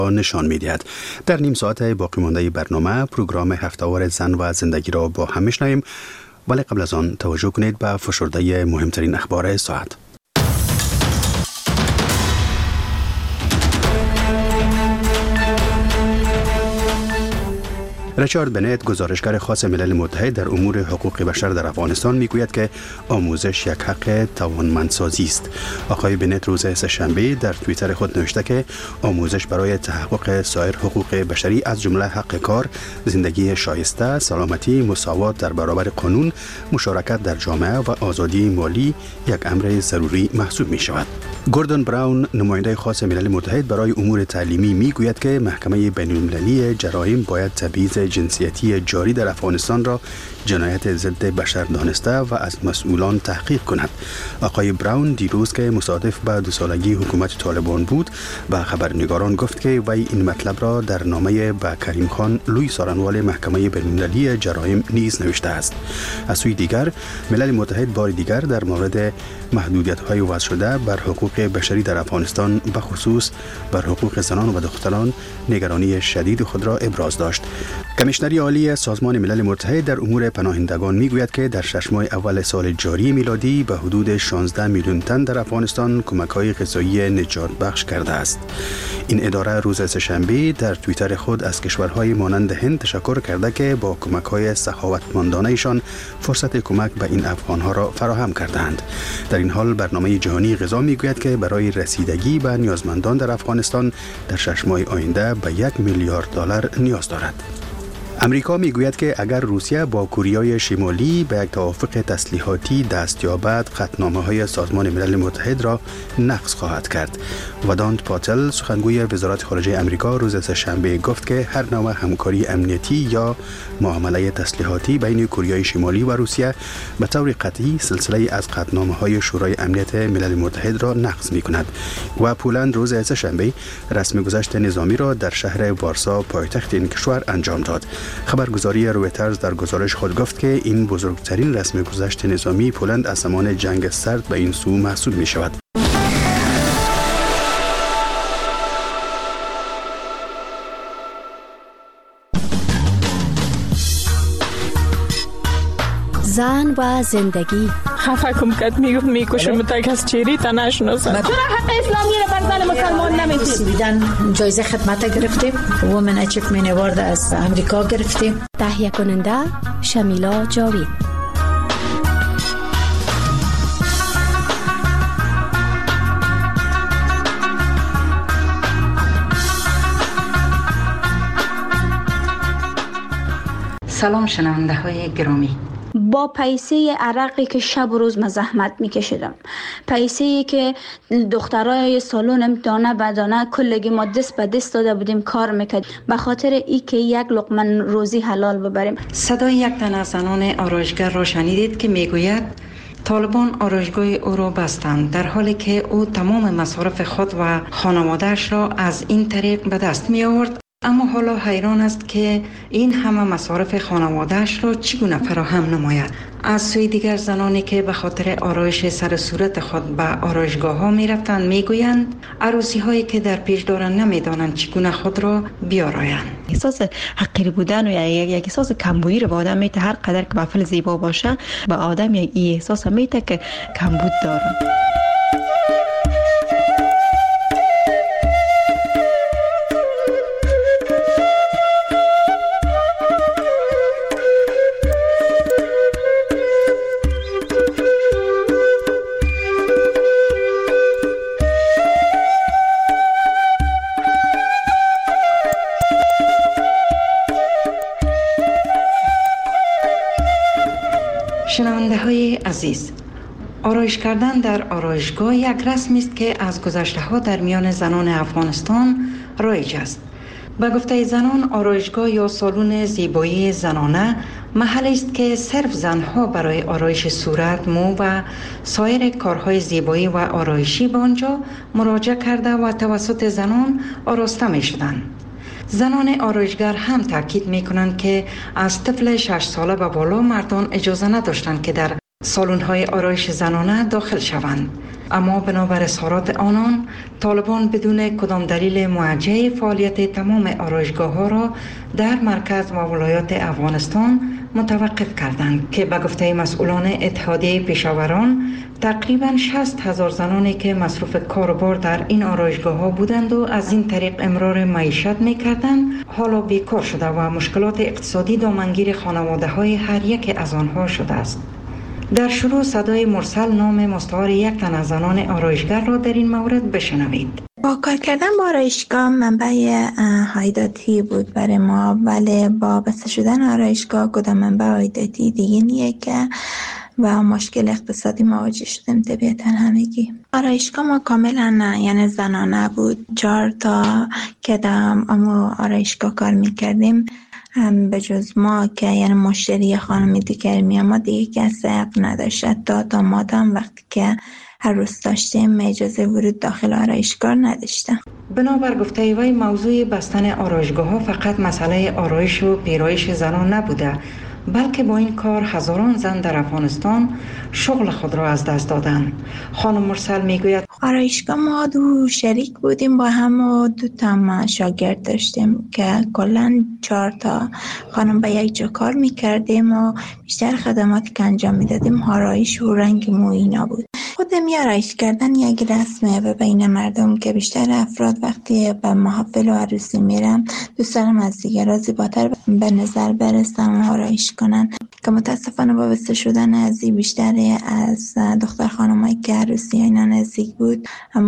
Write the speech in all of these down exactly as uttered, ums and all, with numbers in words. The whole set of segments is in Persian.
نشان می‌دهد. در نیم ساعت باقی مانده برنامه پروگرام هفته‌وار زن و زندگی را با هم می‌شنویم، ولی قبل از آن توجه کنید به فشرده مهمترین اخبار ساعت. ریچارد بنت، گزارشگر خاص ملل متحد در امور حقوق بشر در افغانستان، میگوید که آموزش یک حق توانمندسازی است. آقای بنت روز سه‌شنبه در توییتر خود نوشته که آموزش برای تحقق سایر حقوق بشری از جمله حق کار، زندگی شایسته، سلامتی، مساوات در برابر قانون، مشارکت در جامعه و آزادی مالی یک امر ضروری محسوب می شود. گوردون براون، نماینده خاص ملل متحد برای امور تعلیمی، میگوید که محکمه بین‌المللی جرایم باید تبعیض جنسیتی جاری در افغانستان را جنایت ضد بشر دانسته و از مسئولان تحقیق کند. آقای براون دیروز که مصادف به دو سالگی حکومت طالبان بود، به خبرنگاران گفت که وی این مطلب را در نامه به کریم خان، لوی سارنوال محکمه بین‌المللی جرایم نیز نوشته است. از سوی دیگر، ملل متحد بار دیگر در مورد محدودیت‌های وضع شده بر حقوق بشری در افغانستان، به خصوص بر حقوق زنان و دختران، نگرانی شدید خود را ابراز داشت. کمیشنری عالی سازمان ملل متحد در امور پناهندگان میگوید که در شش ماه اول سال جاری میلادی به حدود شانزده میلیون تن در افغانستان کمک‌های غذایی نجات بخش کرده است. این اداره روز سه‌شنبه در توییتر خود از کشورهای مانند هند تشکر کرده که با کمک‌های سخاوتمندانه‌شان فرصت کمک به این افغان‌ها را فراهم کردند. در این حال برنامه جهانی غذا میگوید که برای رسیدگی به نیازمندان در افغانستان در شش ماه آینده به یک میلیارد دلار نیاز دارد. امریکا میگوید که اگر روسیه با کوریای شمالی به یک توافق تسلیحاتی دست یابد، قطعنامه‌های سازمان ملل متحد را نقض خواهد کرد. ودانت پاتل، سخنگوی وزارت خارجه امریکا، روز سه‌شنبه گفت که هر نوع همکاری امنیتی یا معامله تسلیحاتی بین کوریای شمالی و روسیه به طور قطعی سلسله از قطعنامه‌های شورای امنیت ملل متحد را نقض می‌کند. و پولند روز سه‌شنبه رسمی‌گذشت نظامی را در شهر وارسا، پایتخت این کشور، انجام داد. خبرگزاری رویترز در گزارش خود گفت که این بزرگترین رسم گذشت نظامی پولند از زمان جنگ سرد به این سو محسوب می شود. زن و زندگی. خفه کم کد میگفت میکشم تا کس چیری تا نشناسم. چرا حق اسلامی رو بر زن مسلمان نمیدید؟ بیدن جایزه خدمت گرفتیم، وومن اچیومنت اوارد از امریکا گرفتیم. تهیه کننده شمیلا جاوید. سلام شنونده های گرامی. با پیسه عرقی که شب و روز مزحمت میکشیدم، پیسه‌ای که دخترای سالون امتحانه بدانه کلگی ما دست به دست داده بودیم کار میکرد به خاطر ای که یک لقمه روزی حلال ببریم. صدای یک تن از زنان آرایشگر را شنیدید که میگوید طالبان آرایشگاه او را بستند، در حالی که او تمام مصارف خود و خانواده‌اش را از این طریق به دست می آورد. اما حالا حیران است که این همه مصارف خانواده‌اش را چگونه فراهم نماید. از سوی دیگر زنانی که به خاطر آرایش سر صورت خود به آرایشگاه ها می رفتند می گویند عروسی هایی که در پیش دارند نمی دانند چگونه خود را بیارایند. احساس حقیر بودن و یک یک احساس کمبودی رو به آدم میته، هر قدر که بفل زیبا باشه به آدم یک احساس میته که کمبود داره. شنونده های عزیز، آرایش کردن در آرایشگاه یک رسمی است که از گذشته ها در میان زنان افغانستان رایج است. به گفته زنان، آرایشگاه یا سالن زیبایی زنانه محلی است که صرف زنها برای آرایش صورت، مو و سایر کارهای زیبایی و آرایشی به آنجا مراجعه کرده و توسط زنان آراسته می شدند. زنان آرایشگر هم تاکید می کنند که از طفل شش ساله به بالا مردان اجازه نداشتند که در سالن‌های آرایش زنانه داخل شوند. اما بنابر اظهارات آنان، طالبان بدون کدام دلیل موجه فعالیت تمام آرایشگاه‌ها را در مرکز و ولایات افغانستان متوقف کردند که به گفته مسئولان اتحادیه پیشاوران تقریباً شصت هزار زنانی که مصروف کار و بار در این آرایشگاه‌ها بودند و از این طریق امرار معیشت می‌کردند، حالا بیکار شده و مشکلات اقتصادی دامنگیر خانواده‌های هر یک از آنها شده است. در شروع صدای مرسل نام مستعار یک تن از زنان آرایشگر را در این مورد بشنوید. با کار کردن با آرایشگاه منبع عایداتی بود برای ما، ولی با بسته شدن آرایشگاه کدام منبع عایداتی دیگه نیه که و مشکل اقتصادی مواجه شدیم. طبیعتا همگی آرایشگاه ما کاملا نه، یعنی زنانه بود. چهار تا که در اما آرایشگاه کار میکردیم به جز ما که یعنی مشتری خانمی دیگر می آمد دیگه کسی حق نداشت. تا تا مادام وقتی که هر روز داشتیم اجازه ورود داخل آرایشگاه نداشتم. بنابر گفته وی موضوع بستن آرایشگاه ها فقط مسئله آرایش و پیرایش زنان نبوده، بلکه با این کار هزاران زن در افغانستان شغل خود را از دست دادند. خانم مرسل میگوید آرایشگاه ما دو شریک بودیم با هم و دو تا شاگرد داشتیم که کلا چهار تا خانم به یک جا کار میکردیم و بیشتر خدماتی که انجام میدادیم آرایش و رنگ مو اینا بود. خودم آرایش کردن یک رسمه و بین مردم که بیشتر افراد وقتی به محافل و عروسی میرن دوست دارم از دیگران زیباتر به نظر برسن و آرایش کنن، که متاسفانه با بسته شدن از این بیشتر از دختر خانمایی که عروسی اینا نزدیک بود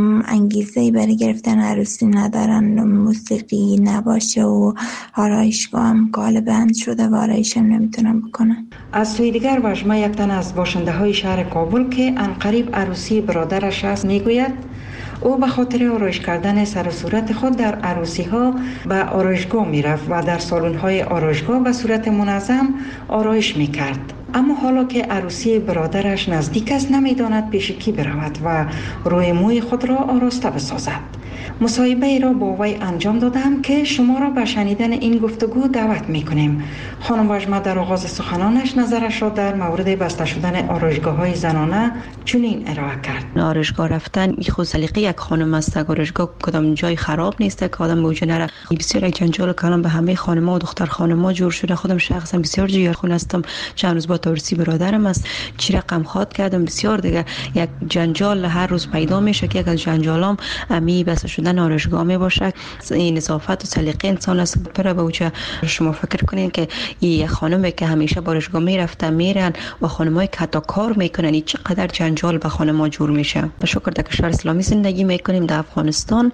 انگیزه برای گرفتن عروسی ندارن، موسیقی نباشه و آرایشگاه هم غالبا شده و آرایش هم نمیتونن بکنن. از سوی دیگر وژما یک تن از باشنده های شهر کابل که انقریب عروسی برادرش است میگوید او به خاطر آرایش کردن سر و صورت خود در عروسی ها به آرایشگاه می رفت و در سالن های آرایشگاه به صورت منظم آرایش می کرد. اما حالا که عروسی برادرش نزدیک است نمی داند پیش کی برود و روی موی خود را آراسته بسازد. مصاحبه ای را با وی انجام دادم که شما را به شنیدن این گفتگو دعوت می کنیم. خانم وژما در آغاز سخنانش نظرش را در مورد بسته شدن آرایشگاه های زنانه چنین ارائه کرد. آرایشگاه رفتن این خود سلیقه یک خانم است. آرایشگاه کدام جای خراب نیست که آدم به اونجا نره. بسیار یک جنجال کلام به همه خانم‌ها و دختر خانم‌ها جور شده. خودم شخصا بسیار جیگرخون هستم. چند روز با تورسی برادرم است چی رقم خواد کردم بسیار دیگه یک جنجال هر روز پیدا میشه که یک از جنجالام امی بس شدن آرایشگاه می باشه. این نظافت و سلیقه انسان است. برای به اوجه شما فکر کنین که یک خانمی که همیشه با آرایشگاه میرفتن میرن و خانمای که حتی کار میکنن چقدر جنجال به خانم‌ها جور میشه. به شکر در کشور اسلامی زندگی میکنیم. در افغانستان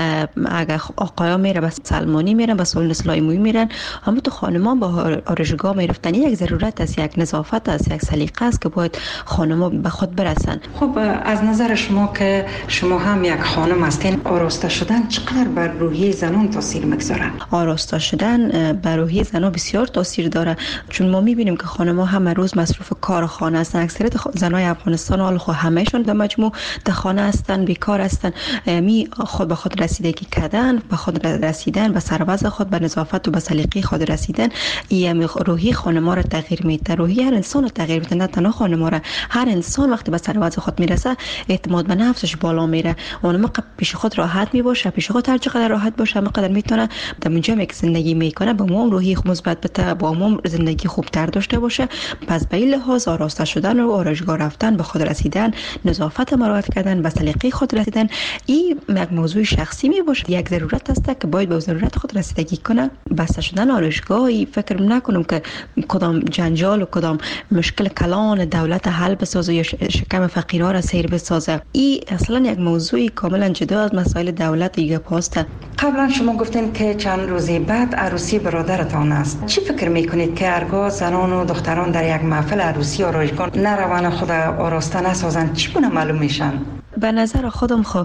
اگر آقایا میره به سلمانی میرن به سالن اصلاحی مویی میرن، اما تو خانم‌ها با آرایشگاه میرفتن. یک ضرورت است، یک نظافت است، یک سلیقه است که باید خانم‌ها به خود برسن. خب از نظر شما که شما هم یک خانم هستین، آراسته شدن چقدر بر روحیه زنان تاثیر میگذاره؟ آراسته شدن بر روحیه زنان بسیار تاثیر داره، چون ما میبینیم که خانم‌ها همه روز مصروف کار خانه هستن. اکثریت زنای افغانستان حال خو همهشون در مجموع در خانه هستن، بیکار هستن. می خود به خود رسیدگی کردن، به خود رسیدن، به سروز خود، به نظافت و به سلیقه خود رسیدن، این روحیه خانم‌ها را تغییر میده. روحیه هر انسان را تغییر میده، نه تنها خانم‌ها را. هر انسان وقتی به سروز خود میرسه اعتماد به نفسش بالا میره. اون موقع پیش خود راحت میباشه، پیش خود هر چقدر راحت باشه همقدر میتونه در جمعی که زندگی میکنه با عموم روحی مثبت بده، با عموم زندگی خوبتر داشته باشه. پس به این لحاظ آراسته شدن و آرایشگاه رفتن، به خود رسیدن، نظافت مراعات کردن، به سلیقه خود رسیدن، این یک موضوع شخصی می باشه. یک ضرورت است که باید به ضرورت خود رسیدگی کنه. بسته شدن آرایشگاهی فکر نکنم که کدام جنجال و کدام مشکل کلان دولت حل بسازه یا شکم فقیرها را سیر بسازه. این اصلا یک موضوعی کاملا جدا از مسائل دولت دیگه پاسته. قبلا شما گفتین که چند روزی بعد عروسی برادرتان است. چی فکر میکنید که هرگاه زنان و دختران در یک محفل عروسی آرایشگاه نروان خود آراسته نسازند چی گونه معلوم میشن؟ به نظر خودم خو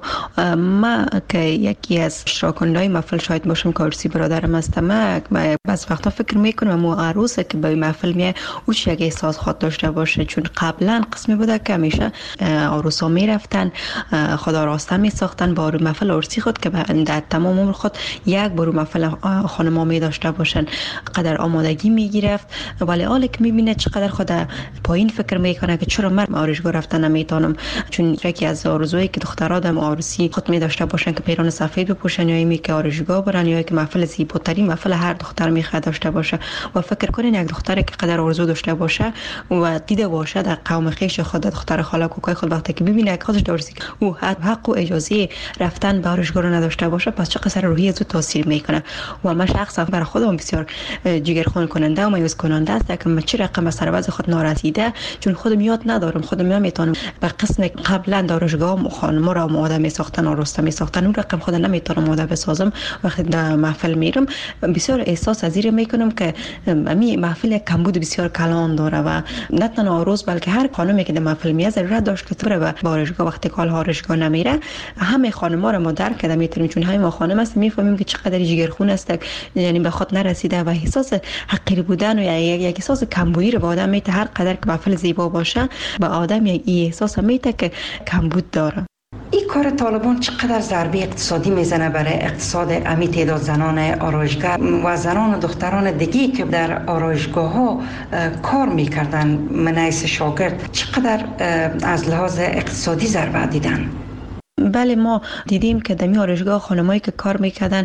ما که یکی از اشتراک‌کننده‌های محفل شاید باشم که عروسی برادرم است، ما بعض وقتا فکر میکنم مو عروسه که به محفل میه او چه یک احساس خود داشته باشه، چون قبلا قسمی بوده که همیشه عروسا میرفتن خدا راسته میساختن با محفل عروسی خود که در تمام عمر خود یک بار محفل خانم‌ها می داشته باشن، قدر آمادگی میگرفت. ولی حالا که میبینه چقدر خود پایین فکر میکنه که چرا من آرایشگاه رفتن نمیتونم، چون یکی از آرزویی که دخترها در عروسی خود می داشته باشن که پیران سفید بپوشن یا می که آرایشگاه برن یا که محفل زیباترین محفل هر دختر میخواد داشته باشه. و فکر کنین یک دختری که قدر آرزو داشته باشه و دیده باشه در قوم خویش خود، دختر خاله کوکای خود، وقتی که ببینه که خودش دارسی او حق و اجازه رفتن به آرایشگاه رو نداشته باشه، پس چه قصر روحی از او تاثیر میکنه. و من شخصا برای خودم بسیار جگرخون کننده و مایوس کننده است که من چه رقم سر وضع خود نارسیده، چون خودم یاد ندارم، خودم نمیتونم به قسم قبلا دارشگاه خانم را آماده میساختن، آراسته میساختن، اون رقم خود نمیتونم آماده بسازم. وقتی در محفل میرم بسیار احساس ازیر میکنم که می محفل کمبود بسیار کلان داره و نه تنها عروس بلکه هر خانمی که در محفل میاد ضرورت داشت که تو به آرایشگاه وقتی کال آرایشگاه نمیره. همه خانم‌ها رو ما درک کرده میتونیم، چون همه ما خانم است میفهمیم که چقدر جگرخون است، یعنی به خود نرسیده و احساس حقیر بودن و یک یک احساس کمبودی رو به آدم میته. هر قدر که محفل زیبا باشه به آدم یک احساس میته که کمبود داره. این کار طالبان چقدر ضربه اقتصادی میزنه برای اقتصاد امی تعداد زنان آرایشگر و زنان و دختران دیگی که در آرایشگاه ها کار میکردن من حیث شاگرد، چقدر از لحاظ اقتصادی ضربه دیدن؟ بله ما دیدیم که در آرایشگاه خانمایی که کار میکردن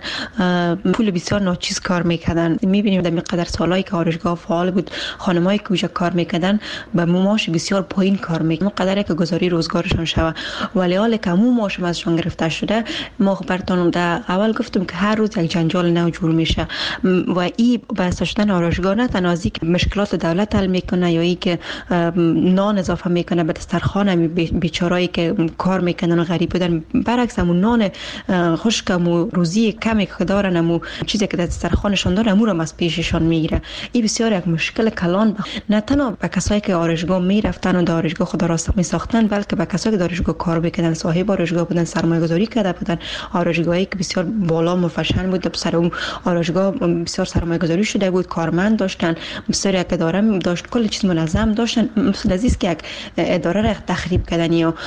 پول بسیار ناچیز کار میکردن. میبینیم در مقدار سالایی که آرایشگاه فعال بود خانمایی که اونجا کار میکردن به معاش بسیار پایین کار میکردن، قدری که گزاری روزگارشان شوه. ولی حالا که همون معاش ازشان گرفته شده، ما براتون در اول گفتم که هر روز یک جنجال نو جور میشه و این بحث شدن آرایشگاه نه تنها از اینکه مشکلات دولت حل میکنه یا اینکه نان اضافه میکنه به دسترخوان بیچارهایی که کار میکنن و غریب بودن، برعکس همون نان خشکم و روزی کمی که دارن، همون چیزی که در دسترخوانشان دارن همون رو از پیششان میگیره. این بسیار یک مشکل کلان نه تنها به کسایی که آرایشگاه میرفتن و در آرایشگاه خدا راسته میساختن، بلکه به کسایی که در آرایشگاه کار میکردن، صاحب آرایشگاه بودن، سرمایه گذاری کرده بودن، آرایشگاهی که بسیار بالا مفشن بود، سر اون آرایشگاه بسیار سرمایه گذاری شده بود، کارمند داشتن، بسیار یک اداره داشت، کل چیز منظم داشتن. مثل از که یک اداره را تخریب کردن و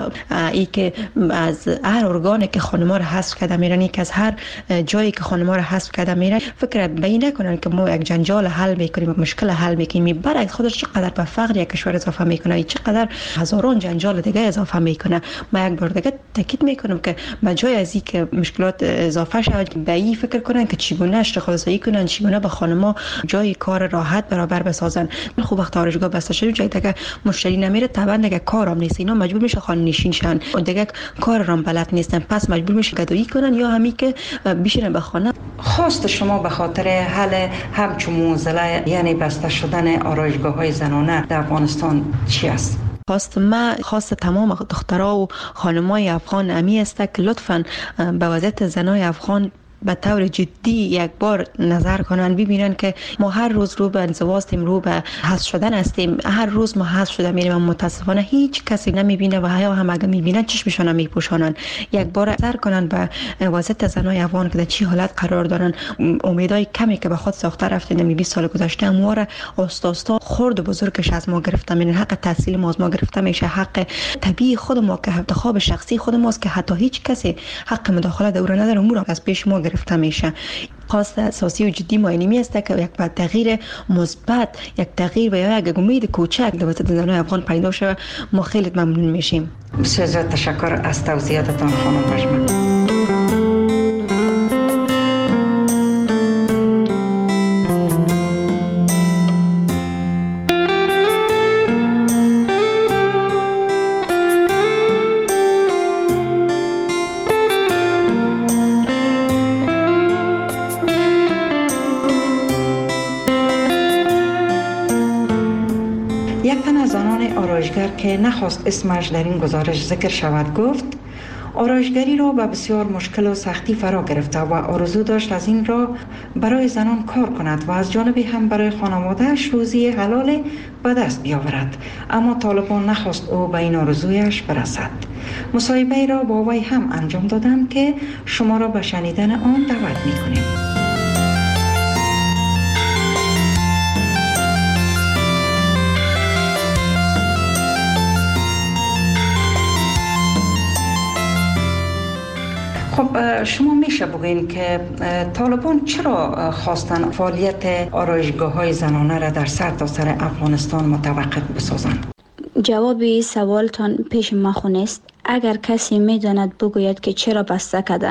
ای که از هر ارگانی که خانم‌ها را حذف کرده میرن، یک از هر جایی که خانم‌ها را حذف کرده میرن، فکر بین نکنن که ما یک جنجال حل میکنیم، مشکل حل میکنیم. برعکس خودش چقدر به فقر یک کشور اضافه میکنه، چقدر هزاران جنجال دیگه اضافه میکنه. ما یک بار دیگه تاکید میکنم که به جای از این که مشکلات اضافه شود، به این فکر کنن که چگونه اشتغال زایی کنن، چگونه به خانم‌ها جای کار راحت برابر بسازن. خوب وقت آرایشگاه بسته شد، جای دیگه مشتری نمیره، طبعا دیگه کارام نیست، اینا مجبور میشه خانه نشین شن و دیگه کار رام بلد نیستن، پس مجبور میشه گدایی کنن یا همین که بشینن به خانه. خواست شما به خاطر حل همچون موزله یعنی بسته شدن آرایشگاه‌های زنانه در افغانستان چی است؟ خواست ما خواست تمام دخترها و خانمای افغان امی است که لطفاً به وضعیت زنای افغان به طور جدی یک بار نظر کنن، ببینن که ما هر روز رو به انزوا هستیم، رو به حذف شدن هستیم. هر روز ما حذف شده میریم، متاسفانه هیچ کسی نمیبینه و یا هم اگه میبینن چشمشون میپوشانن. یک بار نظر کنن به وضعیت زنای افغان که در چه حالت قرار دارن. امیدای کمی که به خود ساخته رفتیم بیست سال گذشته، ما را آستا آستا خرد و بزرگش از ما گرفته میرن. حق تحصیل ما از ما گرفته میشه، حق طبیعی خود ما که انتخاب شخصی خود ماست که حتی هیچ کسی حق مداخله در اون نداره، امور از پیش ما گرفته میشه. خواست اساسی و جدی ما اینمی است که یک بعد تغییر مثبت، یک تغییر و یک امید کوچک در وسط زنان افغان پیدا شه. ما خیلی ممنون میشیم. بسیار تشکر از توضیحاتتان خانم بجمه. یک تن از زنان آرایشگر که نخواست اسمش در این گزارش ذکر شود گفت آرایشگری را به بسیار مشکل و سختی فرا گرفته و آرزو داشت از این را برای زنان کار کند و از جانبی هم برای خانواده‌اش روزی حلال به دست بیاورد، اما طالبان نخواست او به این آرزویش برسد. مصاحبه را با وی هم انجام دادم که شما را به شنیدن آن دعوت می‌کنیم. خب شما میشه بگوین که طالبان چرا خواستن فعالیت آرایشگاه‌های زنانه را در سرتاسر افغانستان متوقف بسازند؟ جواب سوالتان پیش ما خونست. اگر کسی میداند بگوید که چرا بسته کرده،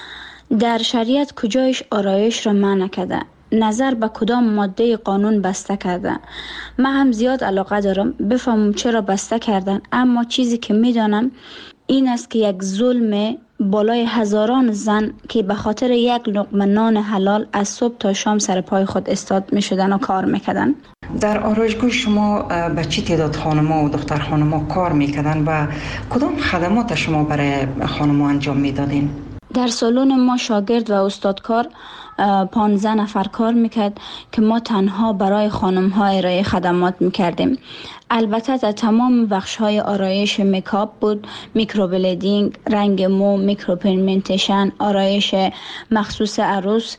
در شریعت کجایش آرایش را منع کرده، نظر به کدام ماده قانون بسته کرده. من هم زیاد علاقه دارم بفهمم چرا بسته کردن، اما چیزی که میدانم این است که یک ظلم بالای هزاران زن که به خاطر یک لقمه نان حلال از صبح تا شام سر پای خود استاد می شدن و کار میکردن. در آرایشگاه شما به چی تعداد خانم‌ها و دختر خانم‌ها کار میکردن و کدام خدمات شما برای خانم‌ها انجام میدادین؟ در سالن ما شاگرد و استادکار پانزده نفر کار میکرد که ما تنها برای خانم ها ارائه خدمات میکردیم. البته در تمام بخش های آرایش میکاپ بود، میکروبلیدینگ، رنگ مو، میکروپیگمنتیشن، آرایش مخصوص عروس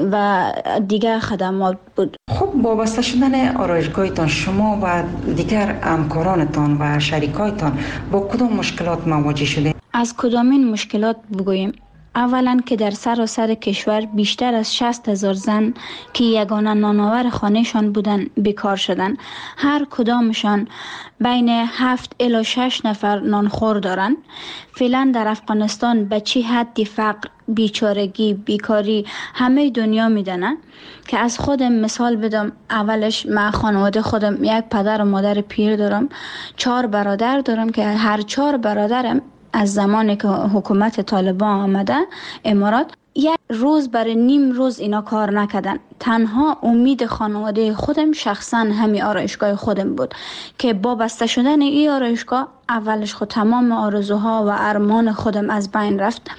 و دیگر خدمات بود. خب وابسته شدن آرایشگاهتان شما و دیگر همکارانتان و شریکایتان با کدام مشکلات مواجه شده؟ از کدامین مشکلات بگوییم؟ اولا که در سراسر کشور بیشتر از شصت هزار زن که یگانه نانآور خانهشان بودن بیکار شدن. هر کدامشان بین هفت الی شش نفر نانخور دارن. فعلا در افغانستان به چی حدی فقر، بیچارگی، بیکاری همه دنیا میدانه که از خودم مثال بدم. اولش من خانواده خودم یک پدر و مادر پیر دارم، چهار برادر دارم که هر چهار برادرم از زمانی که حکومت طالبان آمده امارات یک روز برای نیم روز اینا کار نکردن. تنها امید خانواده خودم شخصا همین آرایشگاه خودم بود که با بسته شدن این آرایشگاه اولش خود تمام آرزوها و ارمان خودم از بین رفت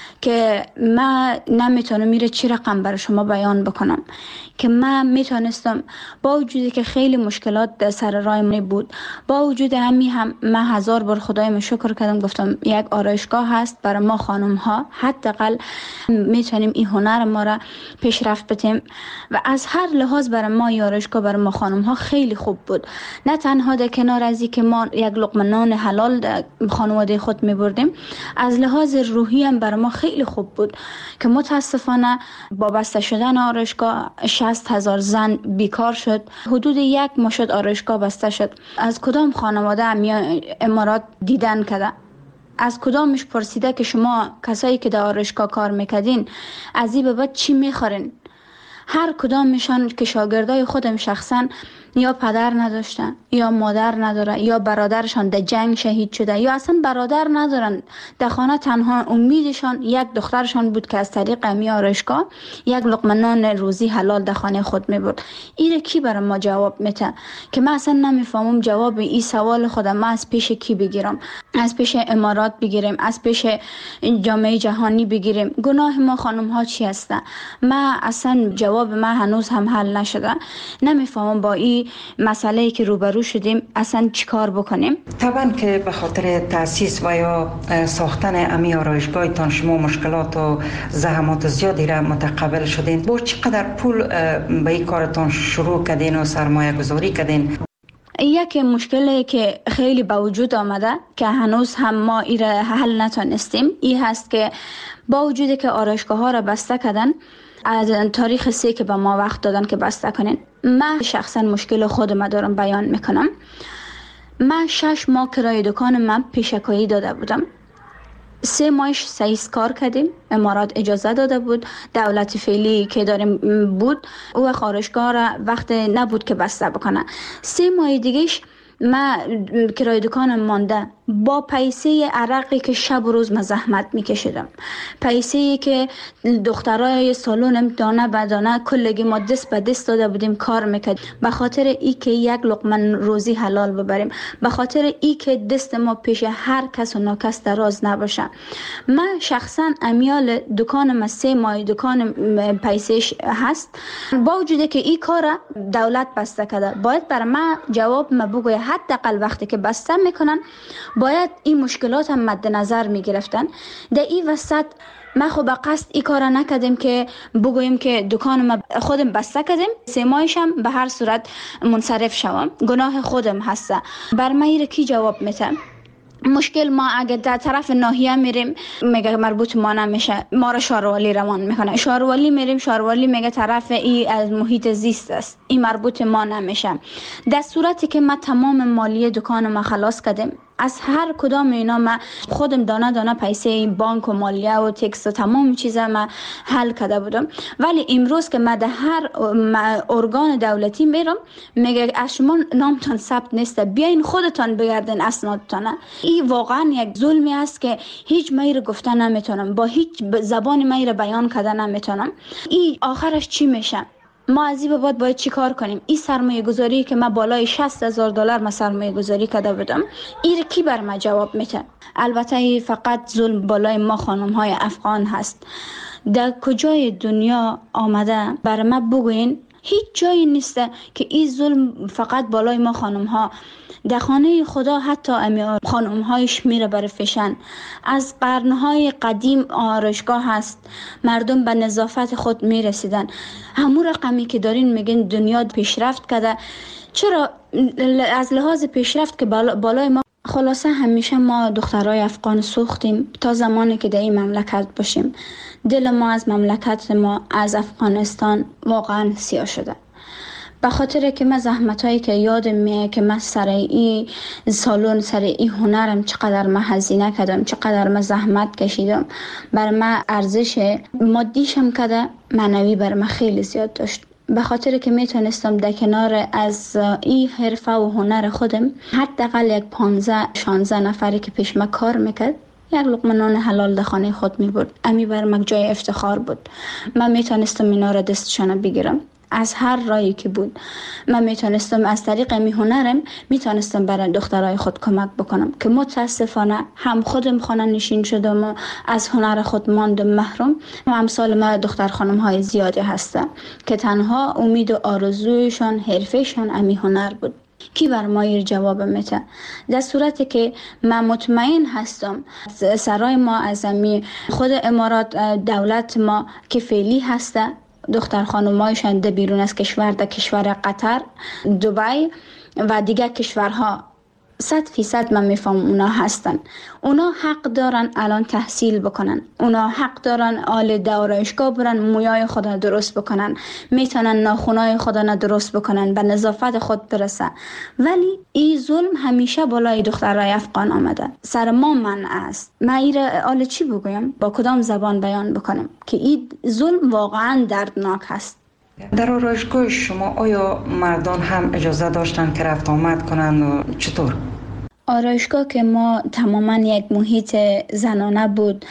که من نمیتونم میره چی رقم برای شما بیان بکنم که من میتونستم با وجودی که خیلی مشکلات در سر راه من بود، با وجود همی هم من هزار بار خدایم شکر کردم، گفتم یک آرایشگاه هست برای ما خانم ها، حداقل میتونیم این هنر ما را پیشرفت بدیم و از هر لحاظ برای ما این آرایشگاه برای ما خانم ها خیلی خوب بود. نه تنها در کنار از اینکه ما یک لقمه نان حلال در خانواده خود میبردیم، از لحاظ روحی هم برای ما خیلی خوب بود که متاسفانه با بسته شدن آرایشگاه شصت هزار زن بیکار شد. حدود یک ماه شد آرایشگاه بسته شد. از کدام خانواده امارات دیدن کده؟ از کدامش پرسیده که شما کسایی که در آرایشگاه کار میکردین از این به بعد چی میخورین؟ هر کدامشان که شاگردای خودم شخصا یا پدر نداشتن یا مادر نداره یا برادرشان در جنگ شهید شده یا اصلا برادر ندارن، در خانه تنها امیدشان یک دخترشان بود که از طریق امی آرایشگاه یک لقمه نان روزی حلال در خانه خود میبرد. این کی برای ما جواب میده که من اصلا نمیفهمم جواب این سوال خودم من از پیش کی بگیرم؟ از پیش امارات بگیریم؟ از پیش جامعه جهانی بگیریم؟ گناه ما خانم ها چی هسته؟ من اصلا جواب من هنوز هم حل نشده. نمیفهمم با این مسئله که روبرو شدیم اصلا چیکار بکنیم. طبعا که به خاطر تاسیس و یا ساختن امی آرایشگاهتان شما مشکلات و زحمات زیادی را متقبل شدین. با چقدر پول به این کارتان شروع کردین و سرمایه گذاری کردین؟ یک مشکلی که خیلی به وجود آمده که هنوز هم ما این را حل نتونستیم این هست که با وجودی که آرایشگاه ها را بسته کردن، از تاریخ سه که به ما وقت دادن که بسته کنین، من شخصا مشکل خودم دارم بیان میکنم. من شش ماه کرایه دکان من پیشکایی داده بودم. سه ماهش سایس کار کردیم، امارات اجازه داده بود، دولت فعلی که داریم بود او آرایشگاه را وقت نبود که بسته بکنه. سه ماه دیگهش من کرایه دکانم مانده، با پیسه عرقی که شب و روز زحمت میکشیدم، پیسه که دخترای سالونم دانه به دانه کلگی ما دست به دست داده بودیم کار میکرد، به خاطر ای که یک لقمه روزی حلال ببریم، به خاطر ای که دست ما پیش هر کس و ناکس دراز نباشه. من شخصا امیال دکانم سه ماه دکان پیسهش هست، با وجود که این کار دولت بسته کرده، باید بر من جواب ما بگوی حداقل وقتی که بسته میکنن باید این مشکلات هم مد نظر میگرفتن. در این وسط ما خب به قصد این کار نکردیم که بگوییم که دکان ما خودم بسته کردیم، سه ماهشم به هر صورت منصرف شوم، گناه خودم هست. بر من ایره کی جواب میته؟ مشکل ما اگه در طرف ناحیه میریم میگه مربوط ما نمیشه، ما را شاروالی روان میکنه، شاروالی میریم شاروالی میگه طرف ای از محیط زیست است، این مربوط ما نمیشه. در صورتی که ما تمام مالیه دکان ما خلاص کردیم، از هر کدام اینا ما خودم دانه دانه پیسه بانک و مالیه و تکس و تمام چیزا ما حل کرده بودم، ولی امروز که ما در هر ارگان دولتی میرم میگه از شما نامتان ثبت نیست، بیاین خودتان بگردین اسنادتان. این واقعا یک ظلمی است که هیچ میر گفته نمیتونم، با هیچ زبان میر بیان کرده نمیتونم. این آخرش چی میشه؟ ما از این بعد باید چی کار کنیم؟ این سرمایه گذاری که من بالای شصت هزار دلار ما سرمایه گذاری کرده بودم، این کی بر ما جواب میده؟ البته فقط ظلم بالای ما خانم های افغان هست. در کجای دنیا آمده بر ما بگوین؟ هیچ جایی نیست که این ظلم فقط بالای ما خانم ها. در خانه خدا حتی امی خانم هایش میره بر فشن. از قرنهای قدیم آرایشگاه هست، مردم به نظافت خود میرسیدن. همون رقمی که دارین میگین دنیا پیشرفت کرده، چرا از لحاظ پیشرفت که بالای ما؟ خلاصه همیشه ما دخترای افغان سوختیم تا زمانی که در این مملکت باشیم. دل ما از مملکت ما، از افغانستان واقعا سیاه شده، به خاطر که من زحمتایی که یادم میاد که من سر این سالن سر این هنرم چقدر من هزینه کردم، چقدر من زحمت کشیدم. بر من ارزش مادیشم کده، معنوی بر من خیلی زیاد داشت، به خاطر که میتونستم در کنار از این حرفه و هنر خودم حداقل یک پانزده شانزده نفری که پیش ما کار میکرد یک لقمه نان حلال در خانه خود میبرد. امی بر من جای افتخار بود. من میتونستم اینا را دستشان بگیرم از هر راهی که بود. من میتونستم از طریق می هنرم میتونستم برای دخترای خود کمک بکنم که متاسفانه هم خودم خانه نشین شدم و از هنر خود ماندم محروم، و امثال ما دختر خانم های زیادی هستن که تنها امید و آرزویشان حرفشان امی هنر بود. کی بر ما جواب میده؟ در صورتی که من مطمئن هستم سرای ما از امی خود امارات دولت ما که فعلی هسته، دختر خانمایشان ده بیرون از کشور، در کشور قطر، دبی و دیگر کشورها صد فیصد من میفهم اونا هستن. اونا حق دارن الان تحصیل بکنن، اونا حق دارن آل دورایشگاه برن مویای خود درست بکنن، میتونن ناخونای خود درست بکنن، به نظافت خود برسن. ولی این ظلم همیشه بالای دخترای افغان آمده، سر ما منع است. من ایره آل چی بگویم؟ با کدام زبان بیان بکنم که این ظلم واقعا دردناک هست. در آرایشگاه شما آیا مردان هم اجازه داشتن که رفت آمد کنن و چطور؟ آرایشگاه که ما تماما یک محیط زنانه بود،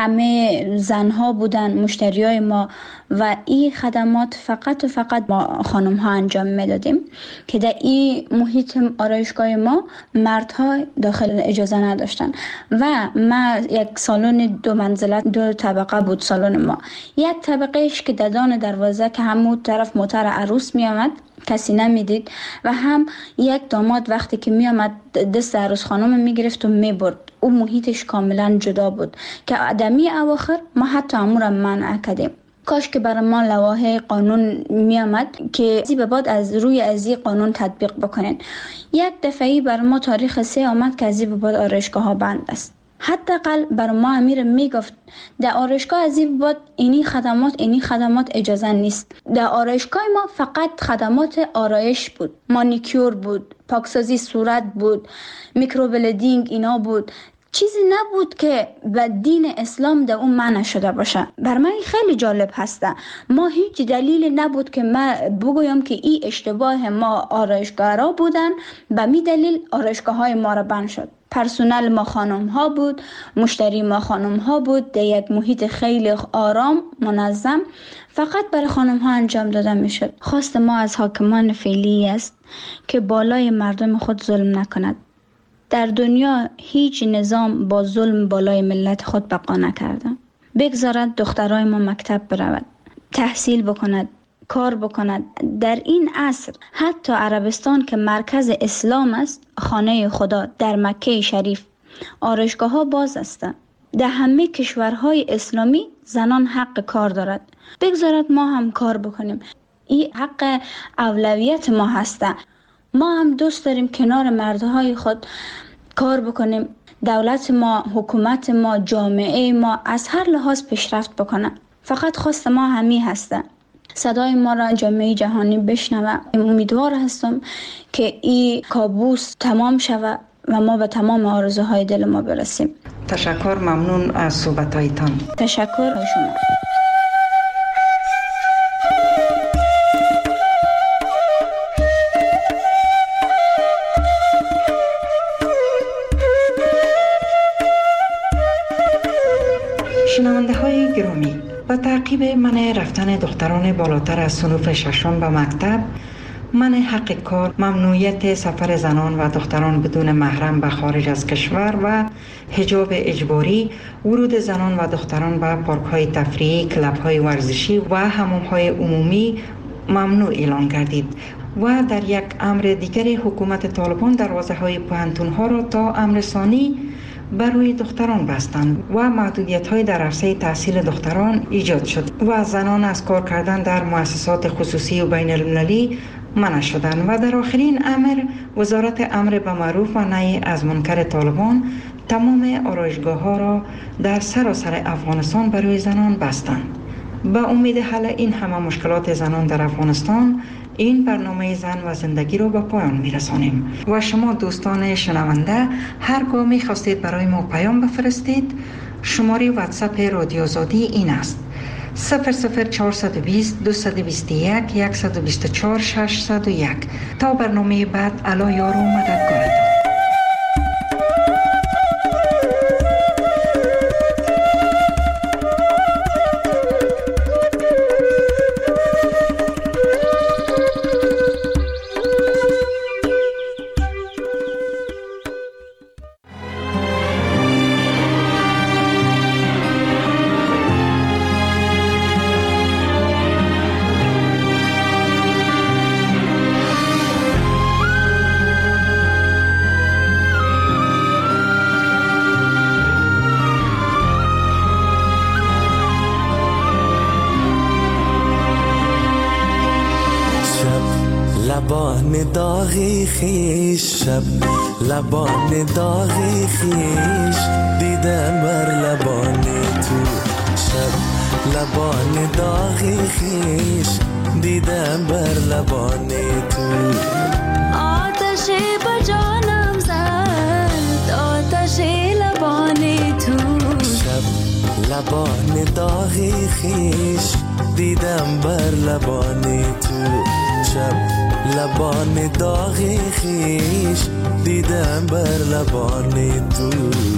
همه زنها بودن مشتریای ما و این خدمات فقط و فقط ما خانم ها انجام میدادیم که در این محیط آرایشگاه ما مردها داخل اجازه نداشتن. و ما یک سالن دو منزله دو طبقه بود سالن ما، یک طبقهش که ددان دروازه که همون طرف موتر عروس می آمد کسی نمیدید، و هم یک داماد وقتی که می آمد دست عروس خانم می گرفت و می برد. او محیطش کاملا جدا بود که آدمی اواخر ما حتی امور منع کردیم. کاش که برای ما لوایح قانون می آمد که زی به بعد از روی ازی قانون تطبیق بکنین. یک دفعی برای ما تاریخ سه آمد که ازی به بعد آرایشگاه ها بند است. حداقل بر ما امیر میگفت در آرایشگاه از این بعد اینی خدمات اینی خدمات اجازه نیست. در آرایشگاه ما فقط خدمات آرایش بود، مانیکیور بود، پاکسازی صورت بود، میکروبلیدینگ اینا بود. چیزی نبود که به دین اسلام در اون منع شده باشه. بر من خیلی جالب هسته. ما هیچ دلیلی نبود که ما بگویم که این اشتباه ما آرایشگاه را بودن، به می دلیل آرایشگاه های ما را بند شد. پرسنل ما خانم ها بود، مشتری ما خانم ها بود، در یک محیط خیلی آرام منظم فقط برای خانم ها انجام داده می شد. خواست ما از حاکمان فعلی است که بالای مردم خود ظلم نکند. در دنیا هیچ نظام با ظلم بالای ملت خود بقا نکرده. بگذارد دخترای ما مکتب برود، تحصیل بکند، کار بکند. در این عصر حتی عربستان که مرکز اسلام است، خانه خدا در مکه شریف، آرایشگاه ها باز است. در همه کشورهای اسلامی زنان حق کار دارد. بگذارد ما هم کار بکنیم. این حق اولویت ما هست. ما هم دوست داریم کنار مردهای خود کار بکنیم. دولت ما، حکومت ما، جامعه ما از هر لحاظ پیشرفت بکنه. فقط خواست ما همی هسته. صدای ما را جامعه جهانی بشنوه. امیدوار هستم که این کابوس تمام شود و ما به تمام آرزوهای دل ما برسیم. تشکر، ممنون از صحبت‌هایتان. تشکر از شما. شنونده های گرامی، با تعقیب منع رفتن دختران بالاتر از صنوف ششم به مکتب، منع حق کار، ممنوعیت سفر زنان و دختران بدون محرم به خارج از کشور و حجاب اجباری، ورود زنان و دختران به پارک های تفریحی، کلب های ورزشی و حمام های عمومی ممنوع اعلان گردید و در یک امر دیگر حکومت طالبان دروازه های پوهنتون ها را تا امر ثانی بر روی دختران بستند و محدودیت های در عرصه تحصیل دختران ایجاد شد و زنان از کار کردن در مؤسسات خصوصی و بین المللی منع شدند و در آخرین امر وزارت امر به معروف و نهی از منکر طالبان تمام آرایشگاه ها را در سراسر افغانستان بر روی زنان بستند. با امید حل این همه مشکلات زنان در افغانستان، این برنامه زن و زندگی رو به پایان میرسانیم و شما دوستان شنونده هرگاه می خواستید برای ما پیام بفرستید، شماره واتساپ رادیو آزادی این است: صفر صفر چهارصد و بیست دویست و بیست و یک صد و بیست و چهار ششصد و یک. تا برنامه بعد، الا یار و مددگارتان. لبان داغی خیش، شب لبان داغی خیش، دیدم بر لبان تو. شب لبان داغی خیش، دیدم بر لبان تو. آتش با جانم زد، آتش لبان تو. شب لبان داغی خیش، دیدم بر لبان تو. شب لبان داغی خیش، دیدم بر لبان تو.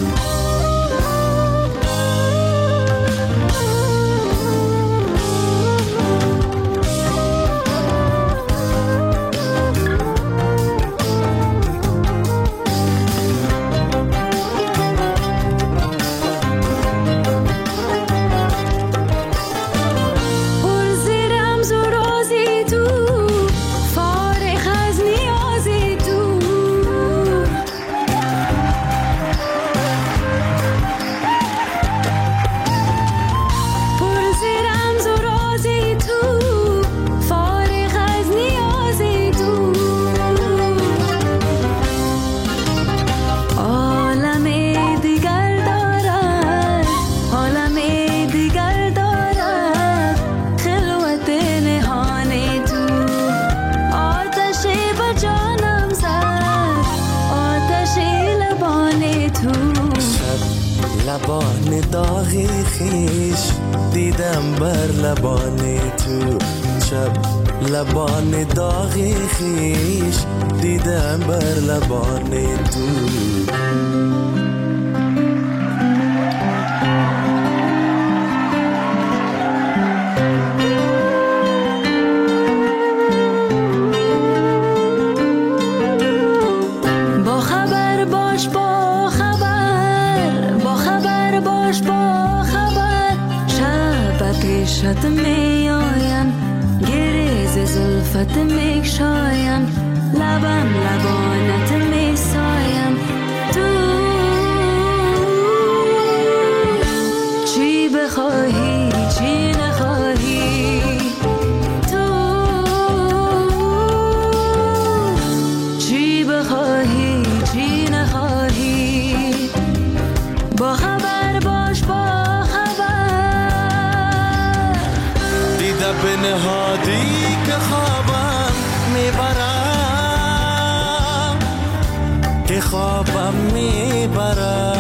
لبان داغی خیش، دیدم بر لبان تو. شب لبان داغ خیش دیدم بر لبان تو. شد می آیم گریز زلفت می شایم لبم لبانت می سایم تو چی بخواهی چی نخواهی تو چی بخواهی چی نخواهی با خبر باش با به نهادی که خوابم میبرم که خوابم میبرم